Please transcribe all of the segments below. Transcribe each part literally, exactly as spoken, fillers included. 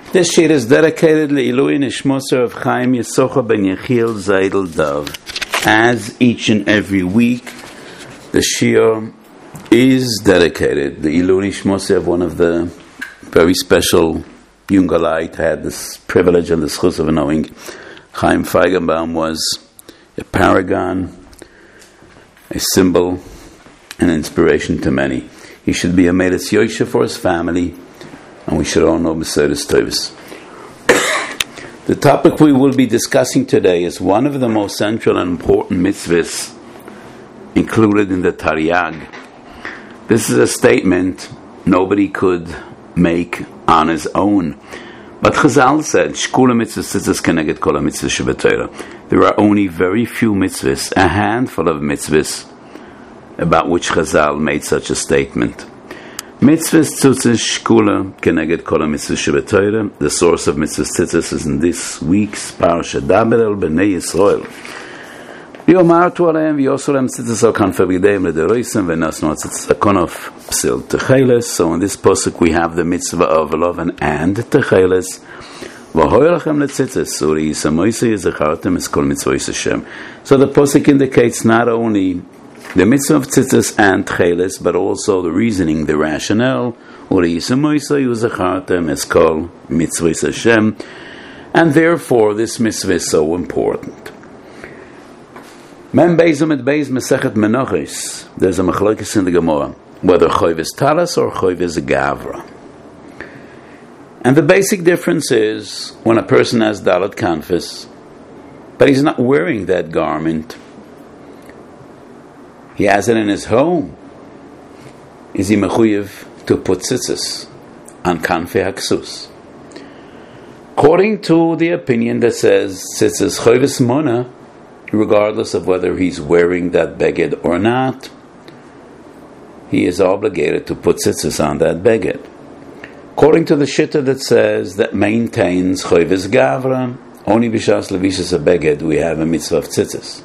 This sheet is dedicated Le'ilui Nishmoser of Chaim Yesocha ben Yechiel Zaydel Dov. As each and every week, the shiur is dedicated Le'ilui Nishmoser of one of the very special Jungalite. Had this privilege and the schus of knowing Chaim Feigenbaum was a paragon, a symbol, an inspiration to many. He should be a Meretz Yoshe for his family, and we should all know Besoros Tovos. The topic we will be discussing today is one of the most central and important mitzvahs included in the Taryag. This is a statement nobody could make on his own. But Chazal said, Shkula mitzvahs tzitzis keneged kol ha-mitzvahs shebetorah. There are only very few mitzvahs, a handful of mitzvahs, about which Chazal made such a statement. Mitzvahs tzitzis shkula keneged kol ha-mitzvahs shebetorah. The source of mitzvahs tzitzis is in this week's parasha Daber el bnei Yisrael. V'yomartu aleim v'yosu lehem tzitzis al kanfei b'gedeim l'deroisem v'nasnu tzitzis akonof psil techeles. So in this pasuk we have the mitzvah of loving and techeles. V'hoy lachem letzitzis uri yisamoisei yizechartem es kol mitzvos Hashem. So the pasuk indicates not only the mitzvah of tzitzis and techeles, but also the reasoning, the rationale. Uri yisamoisei yizechartem es kol mitzvos Hashem. And therefore this mitzvah is so important. Mem Beis Amud Beis Masechet Menachos. There's a machlokes in the Gemara whether choiv is talis or choiv is a gavra. And the basic difference is when a person has dalat kanfis, but he's not wearing that garment, he has it in his home. Is he mechuyev to put tzitzis on kanfei haksus? According to the opinion that says tzitzis choiv mona, regardless of whether he's wearing that beged or not, he is obligated to put tzitzis on that beged. According to the shitta that says, that maintains choivis gavra, only b'shas levishas a beged we have a mitzvah of tzitzis.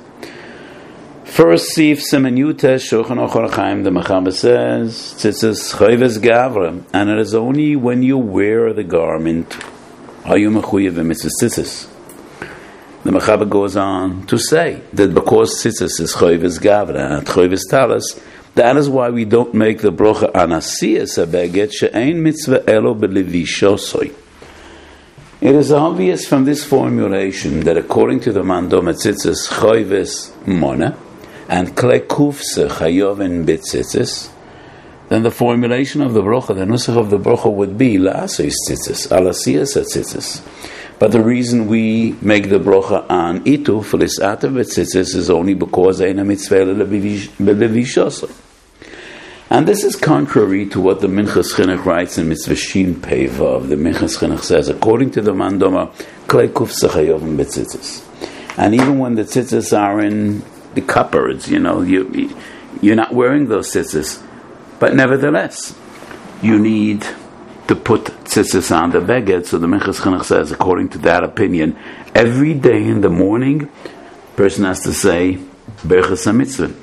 First, Sif Siman Yutes Shulchan Aruch HaChaim, the Mechaber says, tzitzis choivis gavra, and it is only when you wear the garment are you mechuyev b'mitzvah tzitzis. The Mechaber goes on to say that because tzitzis is choivis gavra and choivis talis, that is why we don't make the brocha anasiyas abeged she'ein mitzvah elo b'levishosoi. It is obvious from this formulation that according to the mandom tzitzis choivis mona and klei kufse chayovin b'tzitzis, then the formulation of the brocha, the nusach of the brocha would be la'asos tzitzis, alasiyas tzitzis. But the reason we make the brocha on itu for this atav b'tzitzis is only because eina mitzvah b'levishosoi. And this is contrary to what the Minchas Chinuch writes in Mitzvah Shin Pei Vav. The Minchas Chinuch says, according to the Mandoma, klei kufse chayovim b'tzitzis. And even when the tzitzis are in the cupboards, you know, you, you're not wearing those tzitzis. But nevertheless, you need to put tzitzis on the beged. So the Minchas Chinuch says, according to that opinion, every day in the morning, person has to say Berachas HaMitzvah.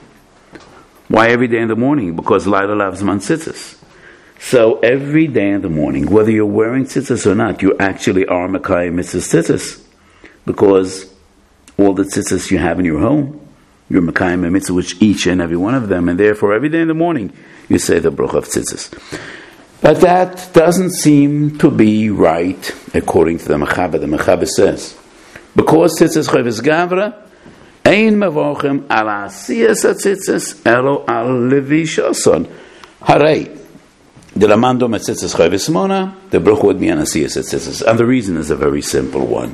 Why every day in the morning? Because Laila loves man tzitzis. So every day in the morning, whether you're wearing tzitzis or not, you actually are Mekayim mitzvah tzitzis, because all the tzitzis you have in your home, you're Mekayim a mitzvah, which each and every one of them, and therefore every day in the morning you say the bracha of tzitzis. But that doesn't seem to be right according to the Mechaber. The Mechaber says, because tzitzis choivis gavra, ein mevochem al asiyas tzitzis elo al levishoson. Harei, the lamando tzitzis choivis mona, the bracha would be on asiyas tzitzis. And the reason is a very simple one.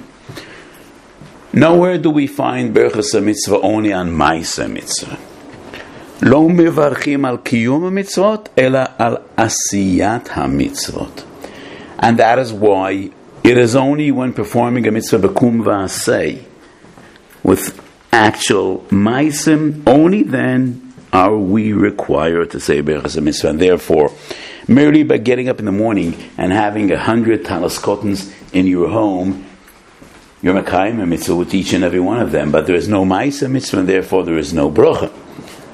Nowhere do we find berachas mitzvah only on ma'aseh mitzvah. Lo mevarchim al kiyum mitzvot, ela al asiyat ha-mitzvot. And that is why it is only when performing a mitzvah bekum v'asei, with actual ma'asim, only then are we required to say berachas mitzvah. And therefore, merely by getting up in the morning and having a hundred talis cottons in your home, you're mekayim a mitzvah with each and every one of them. But there is no ma'aseh mitzvah, and therefore there is no bracha.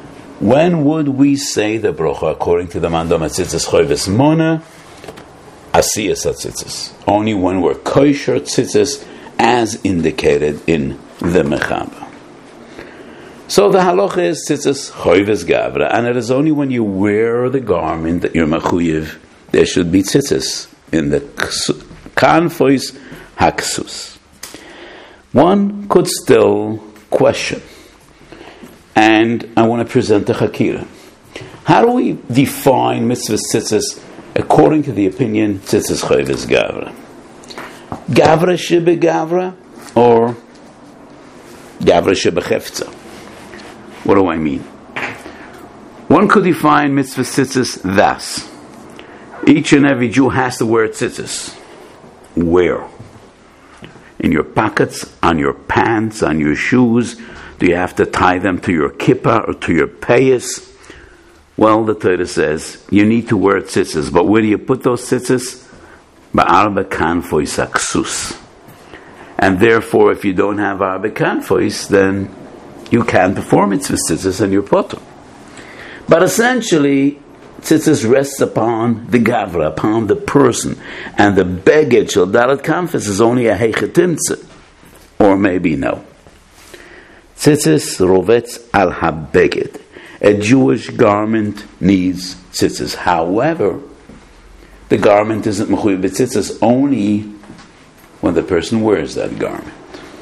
When would we say the bracha according to the mandam tzitzis choivis mona? asiyas tzitzis, only when we're kosher tzitzis, as indicated in the Mechaba. So the halacha is tzitzis choyves gavra, and it is only when you wear the garment that you're mechuyev. There should be tzitzis in the kanfois haksus. One could still question, and I want to present the chakira. How do we define mitzvah tzitzis according to the opinion tzitzis choyves gavra? Gavra shebe gavra or gavra shebe chefza? What do I mean? One could define mitzvah tzitzis thus. Each and every Jew has to wear tzitzis. Where? In your pockets, on your pants, on your shoes? Do you have to tie them to your kippah or to your payas? Well, the Torah says you need to wear tzitzis, but where do you put those tzitzis? Ba'arba kanfois aksus. And therefore, if you don't have arba kanfois, then you can't perform mitzvah tzitzis and you're potter. But essentially, tzitzis rests upon the gavra, upon the person, and the beged shel dalat kanfos is only a heichetimtze, or maybe no. Tzitzis rovetz al habeged. A Jewish garment needs tzitzis. However, the garment isn't mechuyev b'tzitzis only when the person wears that garment.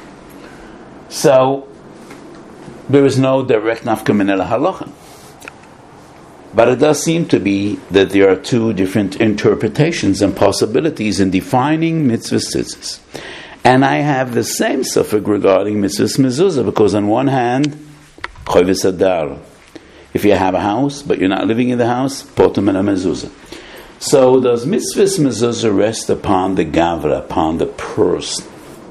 So there is no direct nafka minel halacha. But it does seem to be that there are two different interpretations and possibilities in defining mitzvah tzitzis. And I have the same suffix regarding mitzvah mezuzah, because on one hand, choyves adar. If you have a house, but you're not living in the house, potem and a mezuzah. So does mitzvah mezuzah rest upon the gavra, upon the person?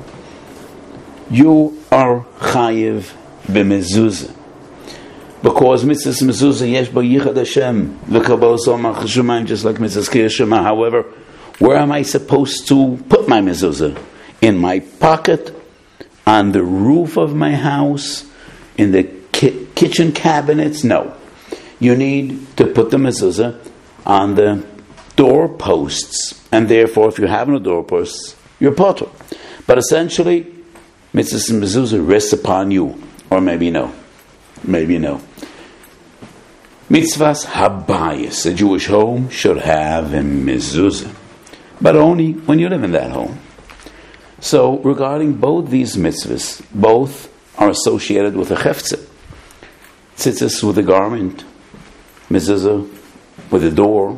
You are chayiv b'mezuzah. Because mitzvah mezuzah yesh bo yichad Hashem v'kabal somach shemayim, just like mitzvah kiyah shema. However, where am I supposed to put my mezuzah? In my pocket, on the roof of my house, in the ki- kitchen cabinets? No. You need to put the mezuzah on the doorposts, and therefore, if you have no doorposts, you're potter. But essentially, mitzvah mezuzah rests upon you, or maybe no. Maybe no. Mitzvahs habayis, a Jewish home should have a mezuzah, but only when you live in that home. So, regarding both these mitzvahs, both are associated with a cheftzah. Tzitzis with the garment, mezuzah with the door.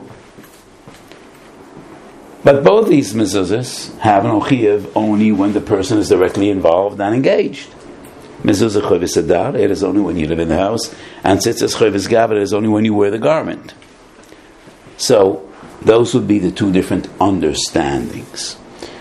But both these mezuzahs have an ochiyah only when the person is directly involved and engaged. Mezuzah choyves adar, it is only when you live in the house, and tzitzis choyves gavra, it is only when you wear the garment. So, those would be the two different understandings.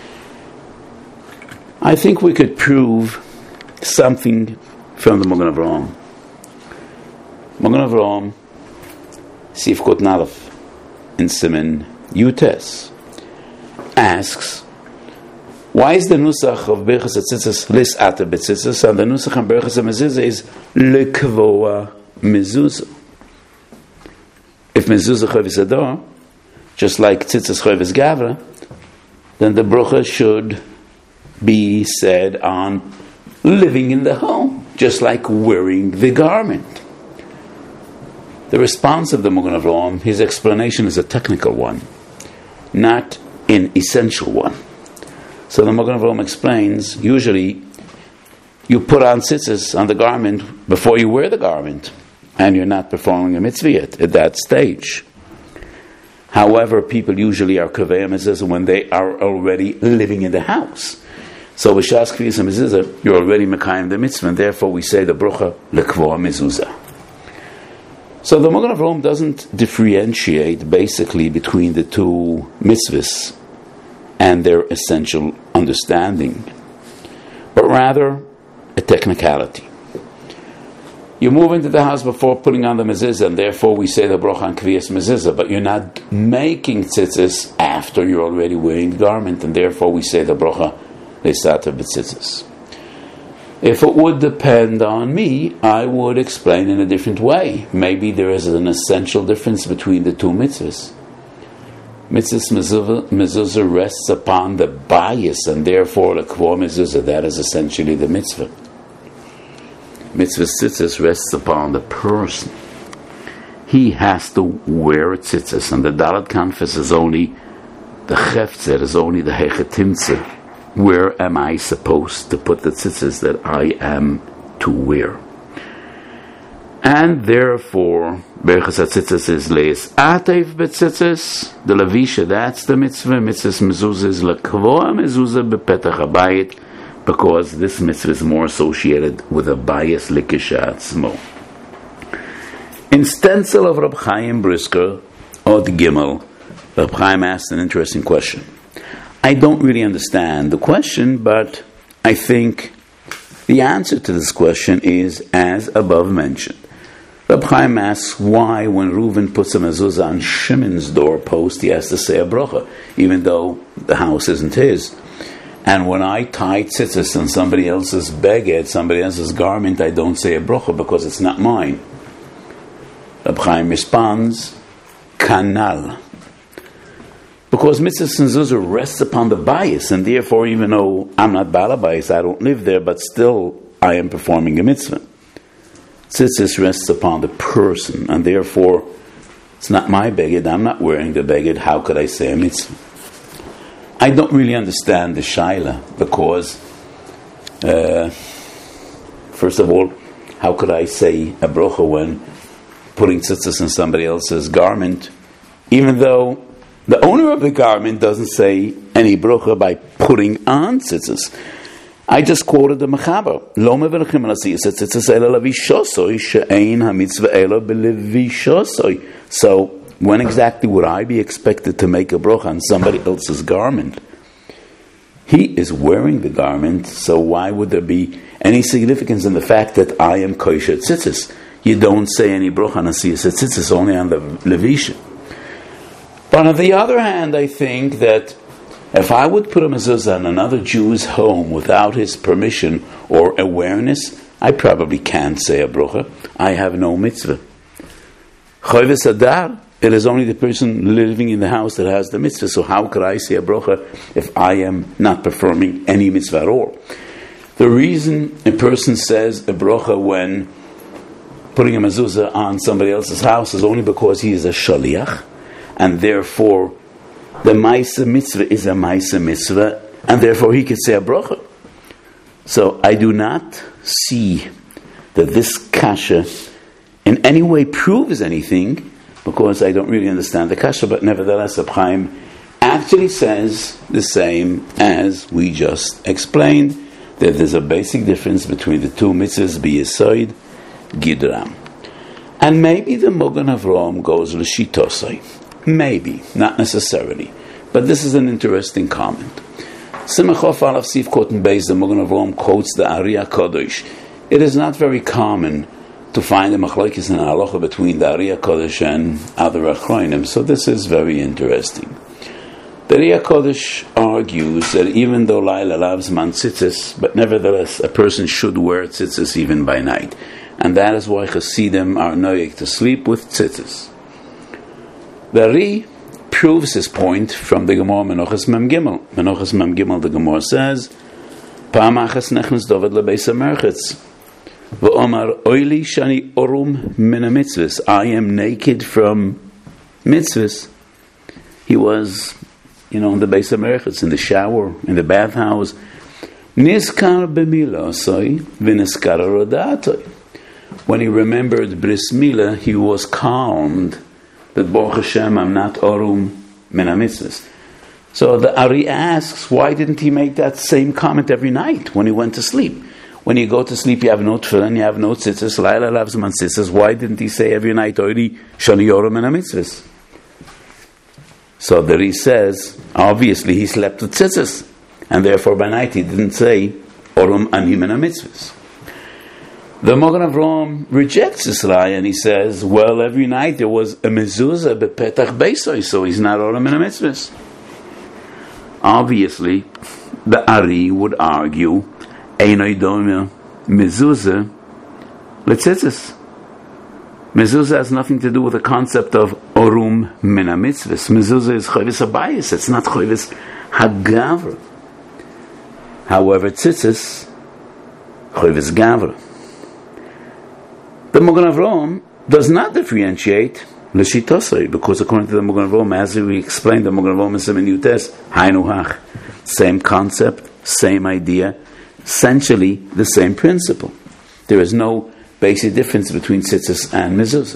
I think we could prove something from the Magen Avraham. Magen Avraham, Sif Kot Nalef, in Siman Yutes, asks, why is the nusach of Berchas HaTzitzis lis ata b'tzitzis, and the nusach of Berchas HaMezuzah is lekvoa mezuzah? If mezuzah choyves adar, just like tzitzis choyves gavra, then the bracha should be said on living in the home, just like wearing the garment. The response of the Magen Avraham, his explanation is a technical one, not an essential one. So the Magen Avraham explains, usually you put on tzitzis on the garment before you wear the garment, and you're not performing a mitzvah yet at that stage. However, people usually are kaveh mezuzah when they are already living in the house. So b'shas kviyas mezuzah, you're already mekayim the mitzvah, and therefore we say the bracha lekvoa mezuzah. So the Magen Avraham doesn't differentiate basically between the two mitzvahs and their essential understanding, but rather a technicality. You move into the house before putting on the mezuzah, and therefore we say the bracha on kviyas mezuzah, but you're not making tzitzis after you're already wearing the garment, and therefore we say the bracha leisata b'tzitzis. If it would depend on me, I would explain in a different way. Maybe there is an essential difference between the two mitzvahs. Mitzvah mezuzah rests upon the bias, and therefore the kavua mezuzah, that is essentially the mitzvah. Mitzvah tzitzis rests upon the person. He has to wear tzitzis, and the dalat kanfas is only the chefzer, is only the hechetimtze. Where am I supposed to put the tzitzis that I am to wear? And therefore, berachas hatzitzis is leis atev betzitzis, the levisha, that's the mitzvah. Mitzvah mezuzah is lekvoa mezuzah bepetach habayit, because this mitzvah is more associated with a bias likisha atzmo. In stencil of Reb Chaim Brisker, Od Gimel, Reb Chaim asked an interesting question. I don't really understand the question, but I think the answer to this question is as above mentioned. Reb Chaim asks why when Reuven puts a mezuzah on Shimon's doorpost, he has to say a bracha, even though the house isn't his. And when I tie tzitzis on somebody else's beged, somebody else's garment, I don't say a bracha because it's not mine. Reb Chaim responds, kanal. Because mitzvahs and zuzah rests upon the bias, and therefore even though I'm not balabayis, I don't live there, but still I am performing a mitzvah. Tzitzis rests upon the person, and therefore it's not my beged, I'm not wearing the beged, how could I say a mitzvah? I don't really understand the shaila, because uh, first of all, how could I say a brocha when putting tzitzis in somebody else's garment, even though the owner of the garment doesn't say any brocha by putting on tzitzis? I just quoted the Mechaber. Lo mevelchim al asiyas tzitzis ela levishosoi she'ein hamitzvah ela belevishosoi. So, when exactly would I be expected to make a brocha on somebody else's garment? He is wearing the garment, so why would there be any significance in the fact that I am kosher tzitzis? You don't say any brocha on asiyas tzitzis, only on the levisha. But on the other hand, I think that if I would put a mezuzah on another Jew's home without his permission or awareness, I probably can't say a brocha. I have no mitzvah. Choyves adar, it is only the person living in the house that has the mitzvah, so how could I say a brocha if I am not performing any mitzvah at all? The reason a person says a brocha when putting a mezuzah on somebody else's house is only because he is a shaliach, and therefore the Maisa Mitzvah is a Maisa Mitzvah, and therefore he can say a bracha. So I do not see that this kasha in any way proves anything, because I don't really understand the kasha, but nevertheless, Reb Chaim actually says the same as we just explained, that there's a basic difference between the two mitzvahs, B'Yesoid, Gidram. And maybe the Mogan Avraham goes l'shitosai. Maybe, not necessarily. But this is an interesting comment. Simachov Alaf Sif Koten Beis, the Mogan Avraham quotes the Ari HaKadosh. It is not very common to find a machlokes and halacha between the Ari HaKadosh and other achronim, so this is very interesting. The Ari HaKadosh argues that even though Laila loves man tzitzis, but nevertheless a person should wear tzitzis even by night. And that is why Hasidim are noyek to sleep with tzitzis. The Ari proves his point from the Gemara Menachos Mem Gimel. Menachos Mem Gimel, the Gemara says, Pa'am achas nechnas David lebeis hamerchetz, v'omar oili shani orum min ha-mitzvahs. I am naked from mitzvahs. He was, you know, in the beis hamerchetz, in the shower, in the bathhouse. Niskar b'milasoi v'niskar rodatoi. When he remembered bris milah, he was calmed that Baruch Hashem, I'm not orum min ha-mitzvahs. So the Ari asks, why didn't he make that same comment every night when he went to sleep? When you go to sleep, you have no tefillin, you have no tzitzis, Laila loves man tzitzis. Why didn't he say every night, Oiri shani orum min ha-mitzvahs? So the Ari says, obviously he slept with tzitzis, and therefore by night he didn't say orum ani min ha-mitzvahs. The Mogan Avraham rejects this raya and he says, well, every night there was a mezuzah bepetach beisoi, so he's not orum min ha-mitzvahs. Obviously, the Ari would argue, einoi doma mezuzah letzitzis. Mezuzah has nothing to do with the concept of orum min ha-mitzvahs. Mezuzah is chovis habayis. It's not chovis hagavra. However, tzitzis, chovis gavra. The Magen Avraham does not differentiate l'shitosai, because according to the Magen Avraham, as we explained, the Magen Avraham is in Yutes, hainu hach. Same concept, same idea, essentially the same principle. There is no basic difference between tzitzis and mezuzah.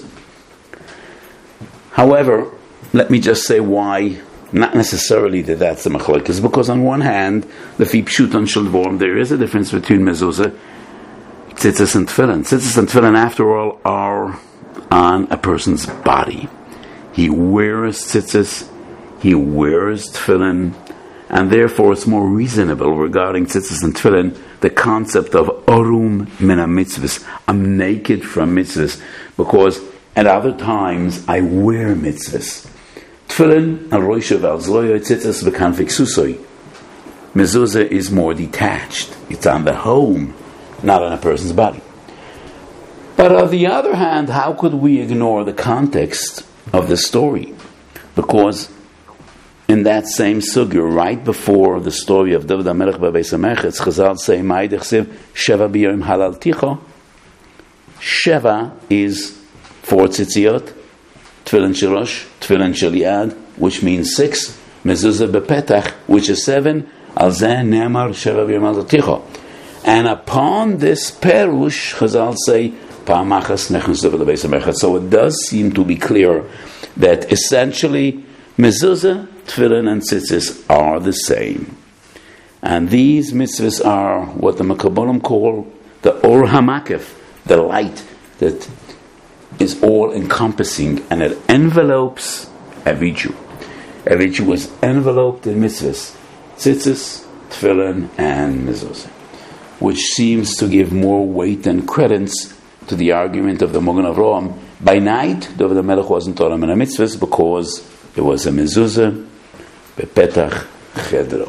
However, let me just say why, not necessarily that that's the machlokes, because on one hand, the pshuton shel dvorim, there is a difference between mezuzah, tzitzis and tefillin. Tzitzis and tefillin, after all, are on a person's body. He wears tzitzis, he wears tefillin, and therefore it's more reasonable regarding tzitzis and tefillin, the concept of orum min ha-mitzvahs. I'm naked from mitzvahs, because at other times I wear mitzvahs. Tefillin al roishav al zloyo tzitzis b'kanfik susoi. Mezuzah is more detached. It's on the home, not on a person's body. But on the other hand, how could we ignore the context of the story? Because in that same sugya, right before the story of David HaMelech b'Beis HaMechetz, Chazal say, Ma'id echsev sheva b'yorim halal ticho. Sheva is four tzitziot, tefillin shirosh, tefillin shel yad, which means six, mezuzah bepetach, which is seven, al zeh ne'amar sheva b'yorim halal ticho. And upon this perush, Chazal say, Pa'amachas nechnas David HaBeis HaMechetz. So it does seem to be clear that essentially mezuzah, tefillin and tzitzis are the same. And these mitzvahs are what the Mekabolim call the Or HaMakif, the light that is all-encompassing, and it envelopes every Jew. Every Jew is enveloped in mitzvahs, tzitzis, tefillin, and mezuzah, which seems to give more weight and credence to the argument of the Magen Avraham. By night, David HaMelech wasn't taught him in a mitzvahs because it was a mezuzah bepetach chedro.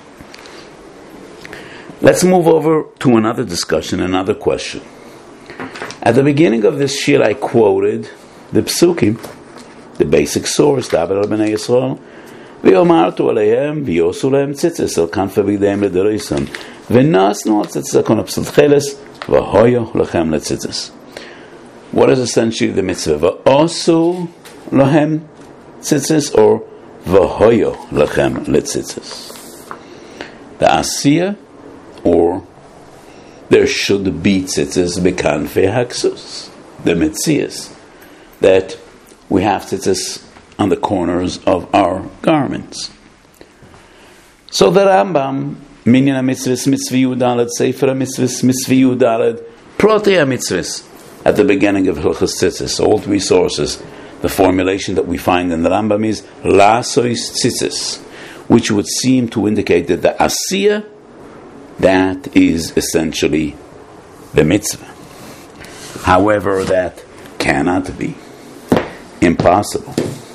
Let's move over to another discussion, another question. At the beginning of this shir, I quoted the psukim, the basic source, David al-Bnei Yisrael, v'yomartu aleihem v'yosu lehem tzitzis el kanfei b'gdeihem l'deroisam v'nasnu al tzitzis akon apsal tcheles v'hoyo lechem letzitzis. What is essentially the mitzvah? V'osu lehem tzitzis, or v'hoyo lechem letzitzis? The asiyah, or there should be tzitzis b'kanfei haksus, the mitzias, that we have tzitzis on the corners of our garments. So the Rambam, Minyan HaMitzvahs, Mitzvah Yudalet, Sefer HaMitzvahs, Mitzvah Yudalet, Protei HaMitzvahs, at the beginning of Hilchos Tzitzis, all three sources, the formulation that we find in the Rambam is Lasois Tzitzis, which would seem to indicate that the Asiyah, that is essentially the mitzvah. However, that cannot be. Impossible.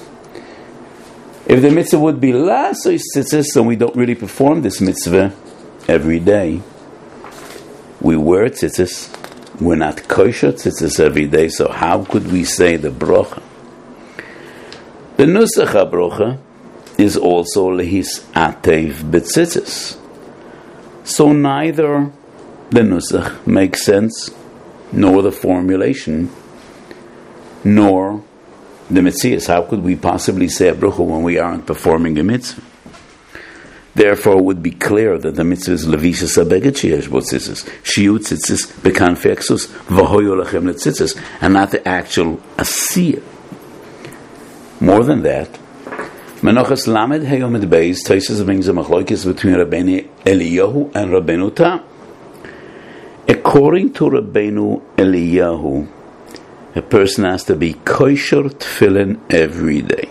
If the mitzvah would be lasois tzitzis, then we don't really perform this mitzvah every day. We wear tzitzis. We're not kosher tzitzis every day, so how could we say the brocha? The nusach ha-brocha is also lehis atev betzitzis. So neither the nusach makes sense, nor the formulation, nor the mitzias. How could we possibly say a bracha when we aren't performing a mitzvah? Therefore, it would be clear that the mitzvah is levisha sabeged sheyesh bo tzitzis, shiu tzitzis bekanfei haksus, v'hoyo lechem letzitzis, and not the actual asiyah. More than that, Menachos Lamed Heyomid Beis, Taisus brings a machlokes between Rabbeinu Eliyahu and Rabbeinu Tam. According to Rabbeinu Eliyahu, a person has to be kosher tefillin every day.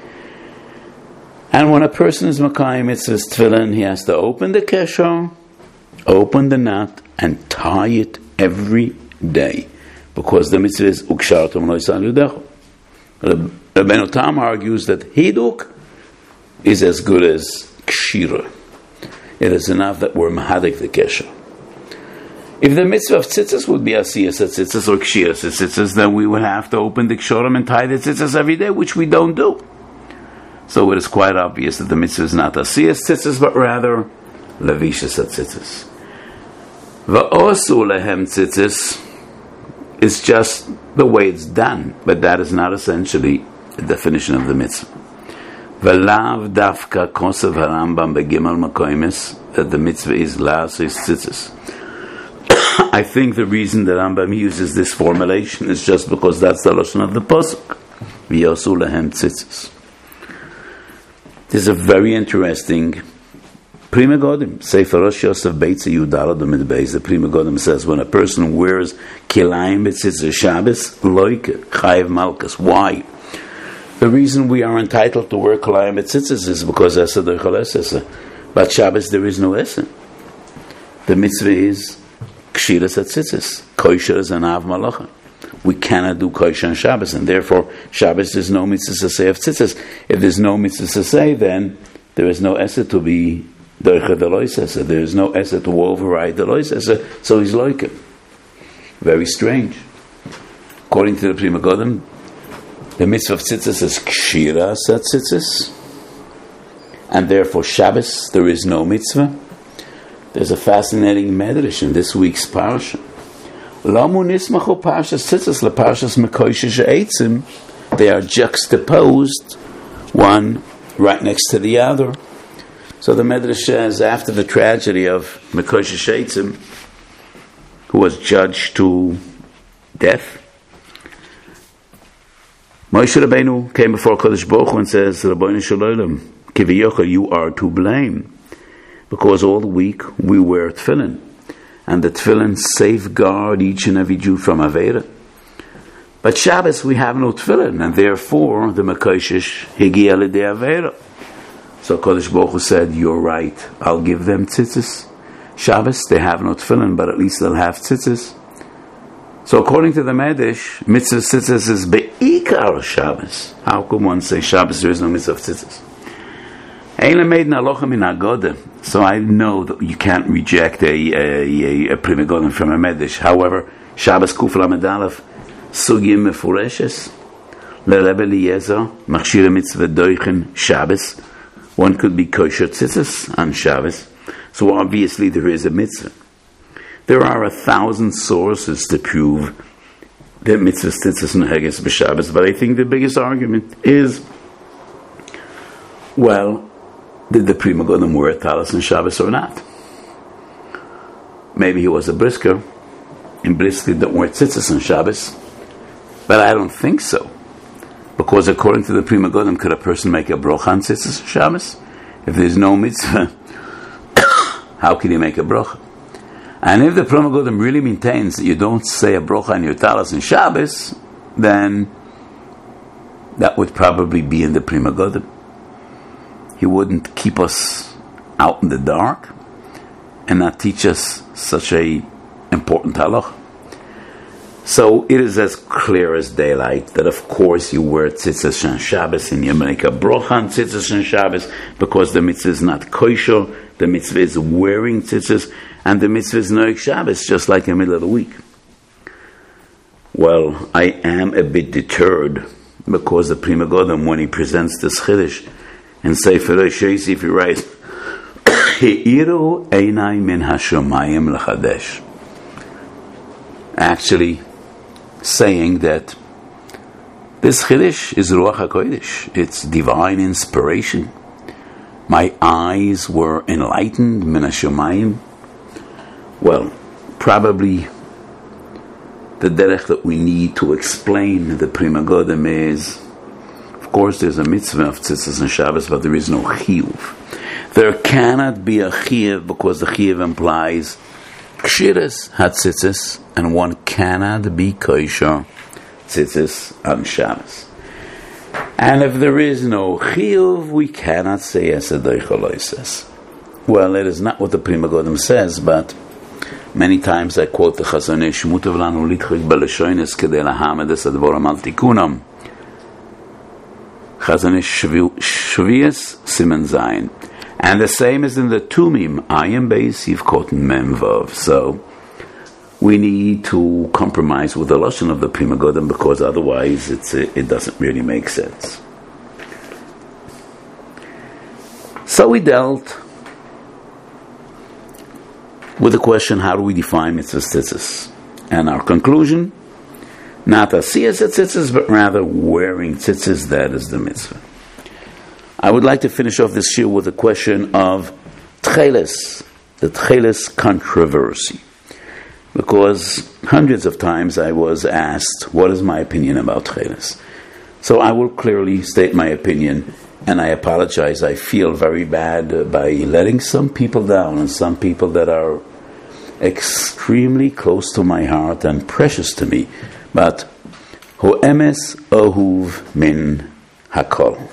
And when a person is makayim mitzvahs tefillin, he has to open the kesher, open the knot, and tie it every day, because the mitzvah is ukshartum lo yisal yudechu. Rabbeinu Tam argues that hiduk is as good as kshira. It is enough that we're mahadik the kesher. If the mitzvah of tzitzis would be asiyas tzitzis or kshiras tzitzis, then we would have to open the kshorim and tie the tzitzis every day, which we don't do. So it is quite obvious that the mitzvah is not asiyas tzitzis, but rather levishas tzitzis. Va'osu lehem tzitzis is just the way it's done, but that is not essentially the definition of the mitzvah. V'lav dafka kosev harambam begimel makoimis, that the mitzvah is la'asis tzitzis. I think the reason that Rambam uses this formulation is just because that's the lashon of the pasuk. V'yosu lehem tzitzis. This is a very interesting Prima Godim. Sefer Rosh Yosef Beitza Yudala Domid Beis. The Prima Godim says when a person wears kilayim b'tzitzis Shabbos, loike chayiv malchus. Why? The reason we are entitled to wear kilayim b'tzitzis is because esa doichal esa. But Shabbos there is no esa. The mitzvah is kshiras atzitzis, kosher is an av malacha. We cannot do kosher on Shabbos, and therefore Shabbos there's no mitzvah to say of tzitzis. If there's no mitzvah to say, then there is no esa to be doicha the lois esa. There is no esa to override the lois esa. So he's like it. Very strange. According to the Prima Godim, the mitzvah of tzitzis is kshiras atzitzis, and therefore Shabbos there is no mitzvah. There's a fascinating medrash in this week's parsha. Lamu nismachu parshas tzitzis leparshas mekoishes eitzim. They are juxtaposed, one right next to the other. So the medrash says, after the tragedy of mekoishes eitzim, who was judged to death, Moshe Rabbeinu came before Kodesh Baruch Hu and says, Rabbeinu Shalom, Kiviyocha, you are to blame. Because all the week we wear tefillin, and the tefillin safeguard each and every Jew from Aveira. But Shabbos we have no tefillin, and therefore the Mekoshish higia l'dei Aveira. So Kodesh Baruch Hu said, you're right, I'll give them tzitzis. Shabbos they have no tefillin, but at least they'll have tzitzis. So according to the Medrash, mitzvah tzitzis is be'ikar Shabbos. How could one say Shabbos there is no mitzvah of tzitzis? So I know that you can't reject a, a, a, a Prima Godim from a Medrash. However, Shabbos Kuf Lamed Aleph Sugim Mefureshes LeRebbe Eliezer Machshira Mitzvah Doichen Shabbos. One could be kosher tzitzis on Shabbos. So obviously there is a mitzvah. There are a thousand sources to prove that mitzvah tzitzis neheges b'Shabbos, but I think the biggest argument is, well, did the Prima Godim wear talis on Shabbos or not? Maybe he was a brisker, and briskly don't wear tzitzis on Shabbos, but I don't think so. Because according to the Prima Godim, could a person make a brocha on tzitzis on Shabbos? If there's no mitzvah, how can he make a brocha? And if the Prima Godim really maintains that you don't say a brocha on your talis on Shabbos, then that would probably be in the Prima Godim. He wouldn't keep us out in the dark and not teach us such a important halach. So it is as clear as daylight that of course you wear tzitzis on Shabbos and you make a brocha on tzitzis on Shabbos because the mitzvah is not kosher, the mitzvah is wearing tzitzis, and the mitzvah is noik Shabbos, just like in the middle of the week. Well, I am a bit deterred because the Prima Godim, when he presents this chiddush, and Sefer Rosh Yosef, he writes, Heiru einai min hashamayim lechadesh. Actually saying that this chiddush is Ruach HaKodesh. It's divine inspiration. My eyes were enlightened, min hashamayim. Well, probably the derech that we need to explain the Prima Godim is, of course, there's a mitzvah of tzitzis and Shabbos, but there is no chiyuv. There cannot be a chiyuv because the chiyuv implies kshiras hatzitzis, and one cannot be kosher tzitzis on Shabbos. And if there is no chiyuv, we cannot say esadoi chaloises. Well, it is not what the Prima Godim says, but many times I quote the Chazon Ish, mutav lanu litchik beleshoines kedei lahamed es advoram al tikunam. Chazon Ish Shvias Siman Zayin. And the same is in the Tumim, Ayim Beis Yivkot Mem Vav. So we need to compromise with the lashon of the Pri Megadim, because otherwise it's, it doesn't really make sense. So we dealt with the question, how do we define mitzvahs tzitzis? And our conclusion, not asiyas tzitzis, but rather wearing tzitzis, that is the mitzvah. I would like to finish off this shiur with the question of tcheles, the tcheles controversy. Because hundreds of times I was asked, what is my opinion about tcheles? So I will clearly state my opinion, and I apologize. I feel very bad uh, by letting some people down, and some people that are extremely close to my heart and precious to me. But hu emes ohuv min hakol.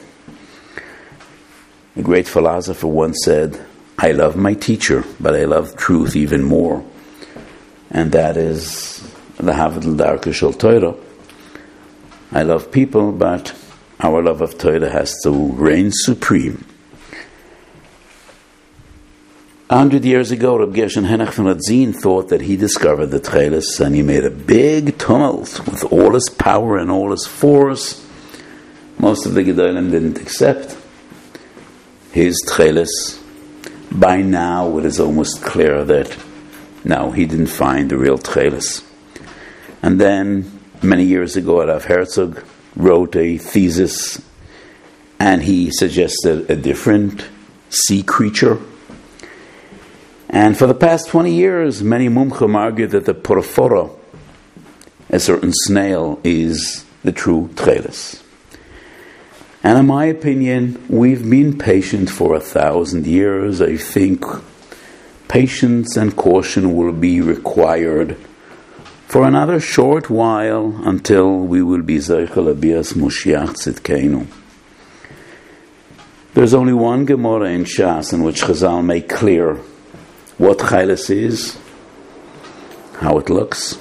A great philosopher once said, I love my teacher, but I love truth even more. And that is the Havdil Darka Shel Torah. I love people, but our love of Torah has to reign supreme. A hundred years ago, Reb Gershon Henach von Radzin thought that he discovered the tcheles, and he made a big tumult with all his power and all his force. Most of the Gedolim didn't accept his tcheles. By now, it is almost clear that no, he didn't find the real tcheles. And then, many years ago, Rav Herzog wrote a thesis, and he suggested a different sea creature. And for the past twenty years, many mumchim argued that the porfora, a certain snail, is the true tcheles. And in my opinion, we've been patient for a thousand years. I think patience and caution will be required for another short while until we will be Zeichel Abias Moshiach Tzidkeinu. There's only one Gemara in Shas in which Chazal make clear what tcheles is, how it looks.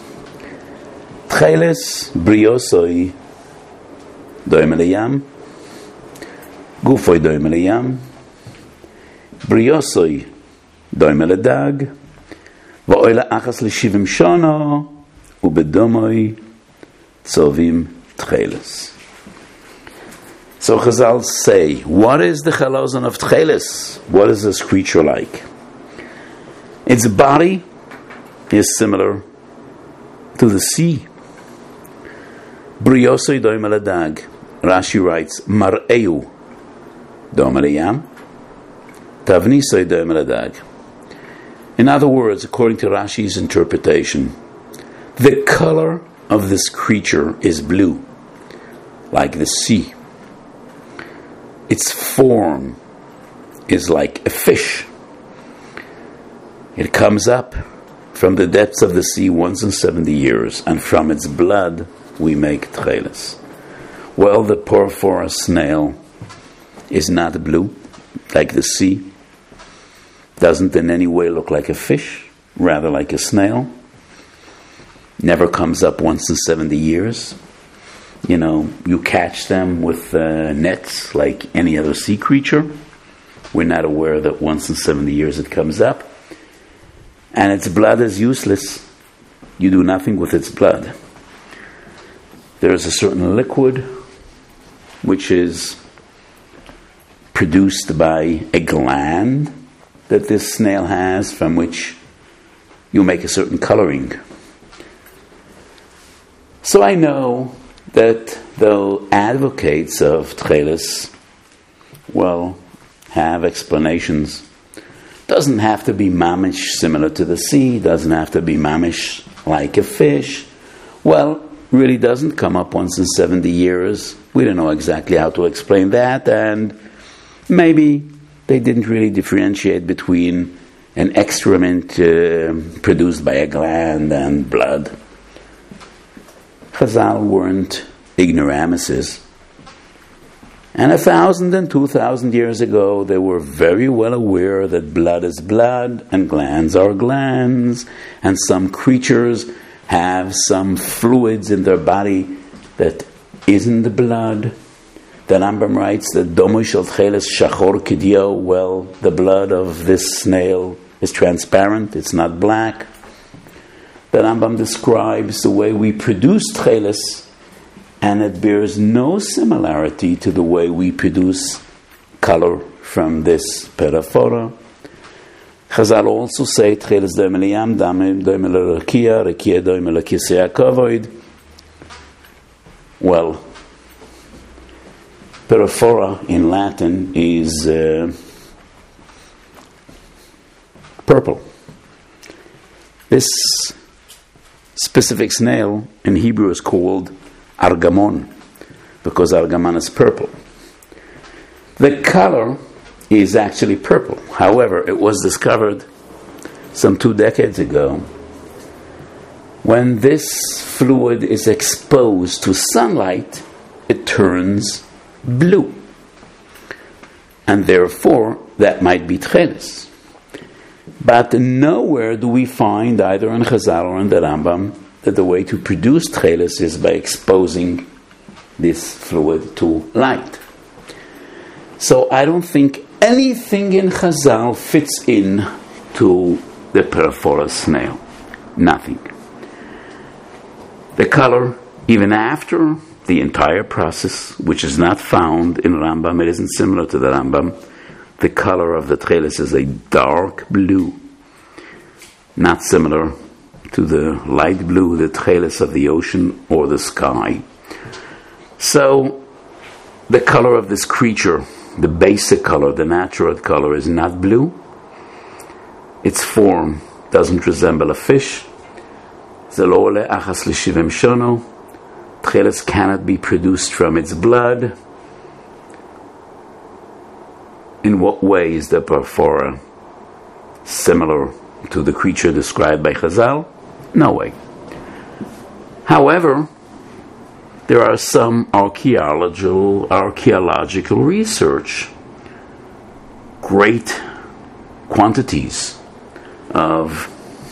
Tcheles briosoi doim eliyam, gufoi doim eliyam, briosoi doim eledag, va'oila achas l'shivim shana, ubedomoi tzovim tcheles. So Chazal say, what is the chalazon of tcheles? What is this creature like? Its body is similar to the sea. Briosoi doim eledag. Rashi writes, mar'eu doim eliyam, tavnisoi doim eledag. In other words, according to Rashi's interpretation, the color of this creature is blue, like the sea. Its form is like a fish. It comes up from the depths of the sea once in seventy years, and from its blood we make tcheles. Well, the porphyra snail is not blue, like the sea. Doesn't in any way look like a fish, rather like a snail. Never comes up once in seventy years. You know, you catch them with uh, nets like any other sea creature. We're not aware that once in seventy years it comes up. And its blood is useless. You do nothing with its blood. There is a certain liquid which is produced by a gland that this snail has, from which you make a certain coloring. So I know that the advocates of tcheles, well, have explanations. Doesn't have to be mamish similar to the sea, doesn't have to be mamish like a fish. Well, really doesn't come up once in seventy years. We don't know exactly how to explain that, and maybe they didn't really differentiate between an excrement uh, produced by a gland and blood. Chazal weren't ignoramuses. And a thousand and two thousand years ago, they were very well aware that blood is blood and glands are glands, and some creatures have some fluids in their body that isn't the blood. The Rambam writes that Domo shel tcheles shachor kidyo. Well, the blood of this snail is transparent; it's not black. the Rambam describes the way we produce tcheles, and it bears no similarity to the way we produce color from this perafora. Chazal also say tcheles doime liyam, doime lerakia, rakia doime lekisei hakavod. Well, perafora in Latin is uh, purple. This specific snail in Hebrew is called argamon, because argamon is purple. The color is actually purple. However, it was discovered some two decades ago. When this fluid is exposed to sunlight, it turns blue. And therefore, that might be tcheles. But nowhere do we find, either in Chazal or in the Rambam, that the way to produce tcheles is by exposing this fluid to light. So I don't think anything in Chazal fits in to the perafora snail. Nothing. The color, even after the entire process, which is not found in Rambam, it isn't similar to the Rambam, the color of the tcheles is a dark blue, not similar to the light blue, the tcheles of the ocean or the sky. So, the color of this creature, the basic color, the natural color, is not blue. Its form doesn't resemble a fish. Zelole achas l'shivim shono. Tcheles cannot be produced from its blood. In what way is the perafora similar to the creature described by Chazal? No way. However, there are some archaeological archaeological research. Great quantities of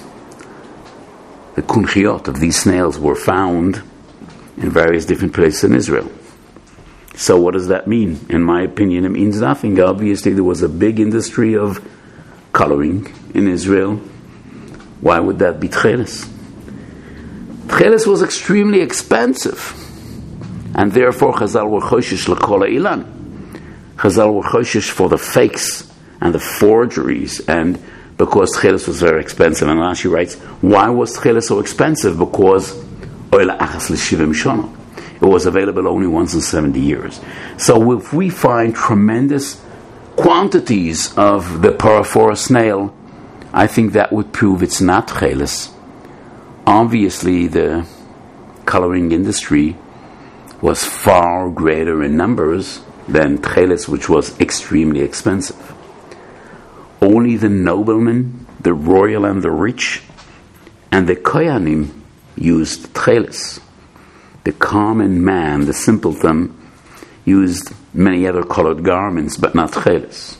the kunchiot of these snails were found in various different places in Israel. So what does that mean? In my opinion, it means nothing. Obviously, there was a big industry of coloring in Israel. Why would that be tcheles? Tcheles was extremely expensive, and therefore Chazal were choshesh l'kol ha'ilan. Chazal were choshesh for the fakes and the forgeries, and because tcheles was very expensive. And Rashi writes, why was tcheles so expensive? Because oila achas l'shivim shono. It was available only once in seventy years. So if we find tremendous quantities of the perafora snail, I think that would prove it's not tcheles. Obviously, the coloring industry was far greater in numbers than tcheles, which was extremely expensive. Only the noblemen, the royal and the rich, and the kohanim used tcheles. The common man, the simpleton, used many other colored garments, but not tcheles.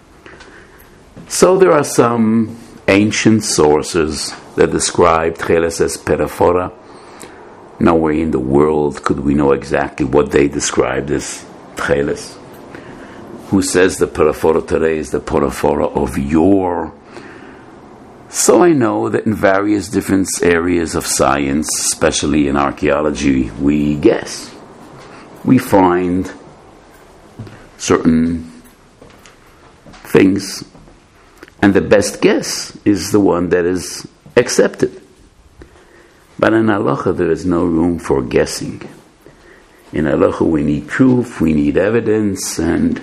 So there are some ancient sources that describe tcheles as perafora. Nowhere in the world could we know exactly what they described as tcheles. Who says the perafora today is the perafora of yore? So I know that in various different areas of science, especially in archaeology, we guess. We find certain things, and the best guess is the one that is accepted. But in halacha, there is no room for guessing. In halacha, we need proof, we need evidence, and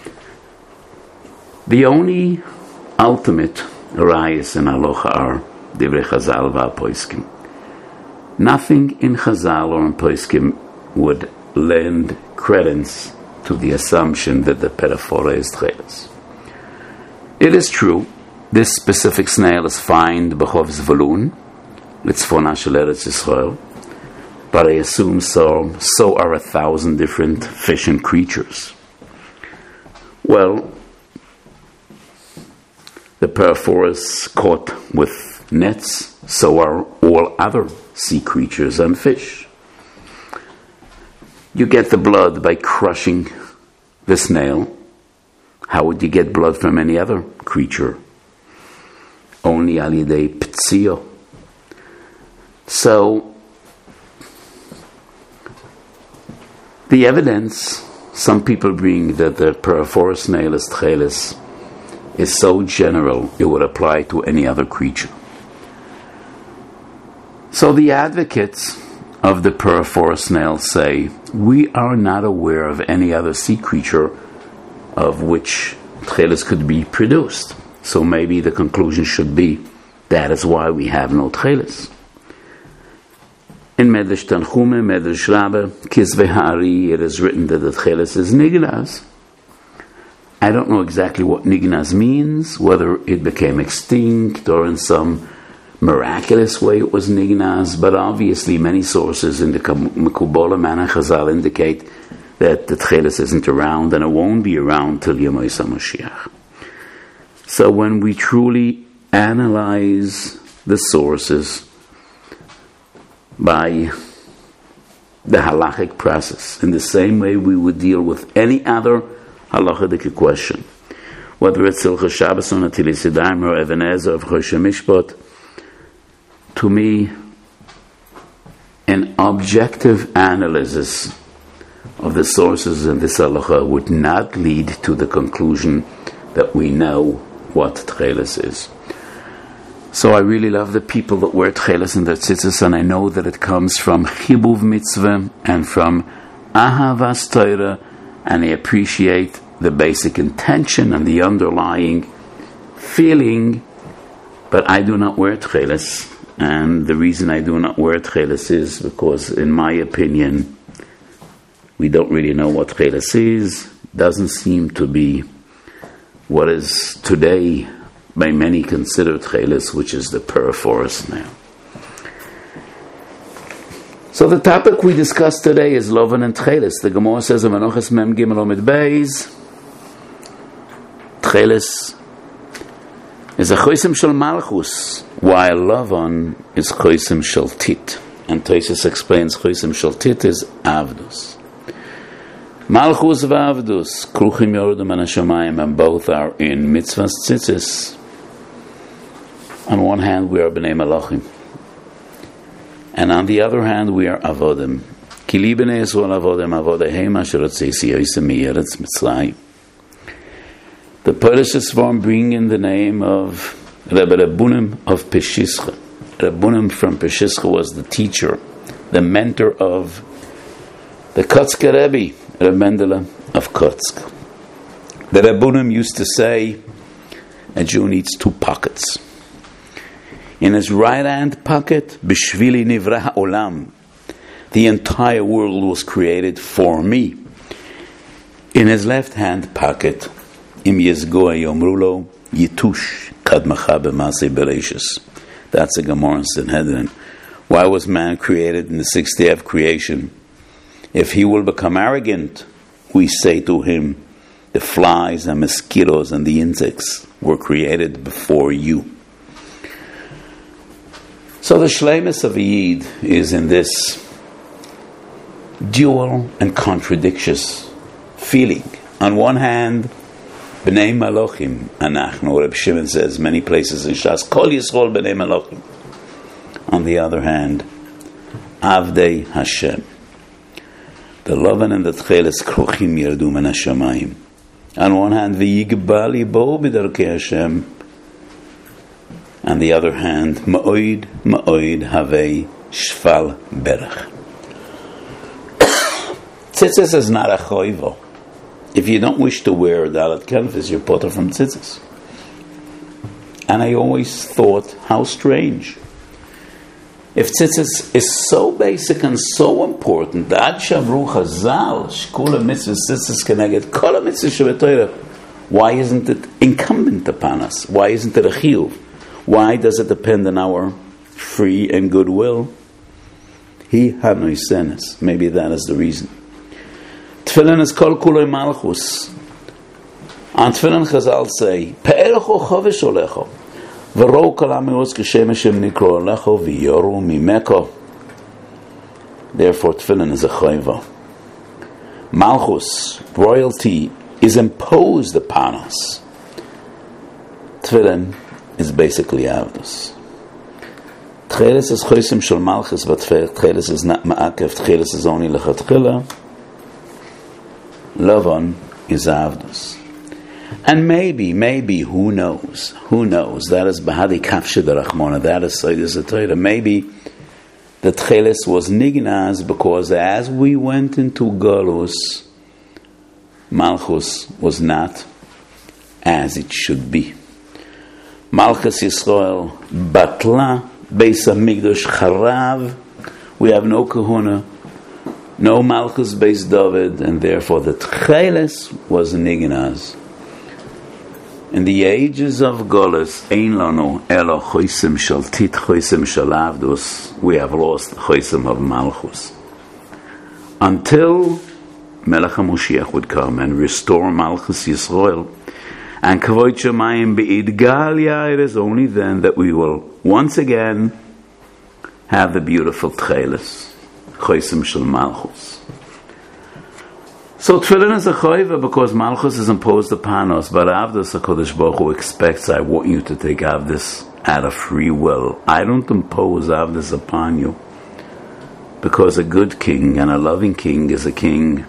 the only ultimate rayas in halacha are divrei Chazal v'aposkim. Nothing in Chazal or in poskim would lend credence to the assumption that the perafora is tcheles. It is true, this specific snail is found b'chov Zvolun, litzfona shel Eretz Yisrael, but I assume so, so are a thousand different fish and creatures. Well, the perforas caught with nets, so are all other sea creatures and fish. You get the blood by crushing the snail. How would you get blood from any other creature? Only al yidei ptzio. So, the evidence some people bring that the paraphorus nihilus tchelis is so general it would apply to any other creature. So the advocates of the paraphorus nihil say, we are not aware of any other sea creature of which tchelis could be produced. So maybe the conclusion should be, that is why we have no tchelis. In Medrash Tanchume, Medrash Rabbah, Kisvei Ha'ari, it is written that the tchelis is nignaz. I don't know exactly what nignaz means, whether it became extinct or in some miraculous way it was nignaz, but obviously many sources in the Mekubola Manach Chazal indicate that the tchelis isn't around and it won't be around till Yemei Mashiach. So when we truly analyze the sources by the halachic process, in the same way we would deal with any other halachic question, whether it's Hilchos Shabbos or Natilas Yadayim or Even Ezer of Choshen Mishpat, to me, an objective analysis of the sources in this halacha would not lead to the conclusion that we know what tchelis is. So I really love the people that wear tchelis in their tzitzis, and I know that it comes from chibuv mitzvah and from ahavas Torah, and I appreciate the basic intention and the underlying feeling, but I do not wear tchelis, and the reason I do not wear tchelis is because, in my opinion, we don't really know what tchelis is. Doesn't seem to be what is today by many considered tchelis, which is the paraphorus now. So the topic we discussed today is Lovan and tchelis. The Gemara says in Menachos Mem Gimel Omid Beis, tchelis is a chosim shel malchus, while Lovan is chosim shel tit. And Tosfos explains chosim shel tit is avdus. Malchus v'avdus, kruchim yoredum and hashamayim, and both are in mitzvahs tzitzis. On one hand, we are b'nei malachim, and on the other hand, we are avodim. Ki li b'nei Yisrael avodim avodehem asher otzeisi yoisem mi'eretz Mitzrayim. The Parashas form bring in the name of Rebbe Rabbunim of Peshischa. Rabbunim from Peshischa was the teacher, the mentor of the Kotzker Rebbe, Reb Mendele of Kotsk. The Rabbunim used to say, a Jew needs two pockets. In his right hand pocket, B'shvili nivra ha'olam, the entire world was created for me. In his left hand pocket, Im yezgoa yomrulo yitush kadmacha b'masei bereshis. That's a Gemara in Sanhedrin. Why was man created in the sixth day of creation? If he will become arrogant, we say to him, the flies and mosquitoes and the insects were created before you. So the shleimus of a Yid is in this dual and contradictious feeling. On one hand, B'nei Malachim, Anachnu, Reb Shimon says many places in Shas, Kol Yisrael B'nei Malachim. On the other hand, Avdei Hashem. The Lovan and the Tchelis Kruchim Yerdu Men Hashamayim. On one hand, V'yigba libo b'darkei Hashem. On the other hand, Ma'oid, Ma'oid, Havei, Shfal, Berach. Tzitzis is not a choivo. If you don't wish to wear dalat kelvis, you're potter from tzitzis. And I always thought, how strange. If tzitzis is so basic and so important, that shavru chazal, shkula mitzvah tzitzis keneged, kol mitzvah shebetoirah, why isn't it incumbent upon us? Why isn't it a chiyuv? Why does it depend on our free and goodwill? He hanoisenes. Maybe that is the reason. Tefillin is kol kuloi malchus. On Tefillin Chazal say, Pe'erecho chovish olecho, v'ro kol ha'me'oz k'shem Hashem nikro olecho, v'yoru mimeko. Therefore, Tefillin is a choiva. Malchus, royalty, is imposed upon us. Tefillin is basically avdus. Tcheles is chosim shel malchus, but tcheles is not ma'akev, tcheles is only lechatchila. Lavan is avdus. And maybe, maybe, who knows? Who knows? That is bahadi kafshe derachmona. That is soidus atoira. Maybe the tcheles was nignaz because as we went into galus, malchus was not as it should be. Malchus Yisrael batla beis hamikdash charav. We have no kahuna, no malchus beis David, and therefore the tcheles was nignaz. In the ages of Golus, ein lanu elo choisim shel tit choisim shel avdus. We have lost choisim of malchus until Melech HaMoshiach would come and restore malchus Yisrael. And kavod shemayim beidgalia. It is only then that we will once again have the beautiful tcheles, choisim shel malchus. So tefillin is a chayva because malchus is imposed upon us, but avdus HaKadosh Baruch Hu expects, I want you to take avdus out of free will. I don't impose avdus upon you, because a good king and a loving king is a king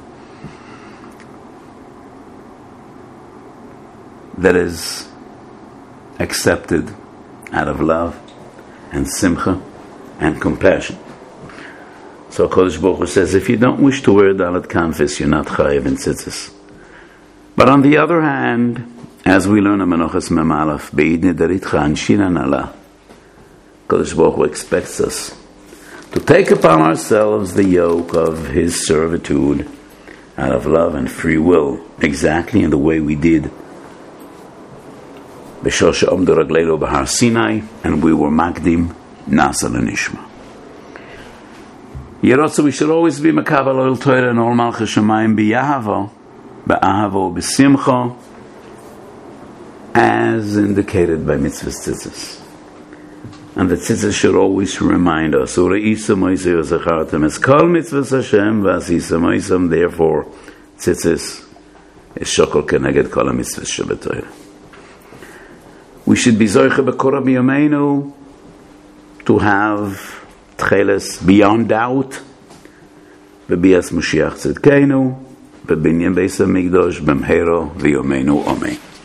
that is accepted out of love and simcha and compassion. So Kodesh Baruch Hu says, if you don't wish to wear dalet kanfis, you're not chayiv in tzitzis. But on the other hand, as we learn in Menachos Mem Aleph, be'id nidaritcha anshina nala, Kodesh Baruch Hu expects us to take upon ourselves the yoke of His servitude out of love and free will, exactly in the way we did b'shor she'omdu ragleinu b'har Sinai, and we were makdim nasa l'nishma. Yerotza, we should always be makabel oil Torah and all malchus shemayim b'yahava, b'ahava, b'simcha, as indicated by mitzvahs tzitzis. And the tzitzis should always remind us, Ure'isa moisei v'zachartem es kol mitzvahs Hashem v'asisa moisam, therefore tzitzis is shokol keneged kol mitzvahs shebetoira. We should be zoiche b'korah b'yameinu to have tcheles beyond doubt, bebias Mashiach tzidkeinu, bebinyan beis hamikdash b'mhero v'yomeinu amen.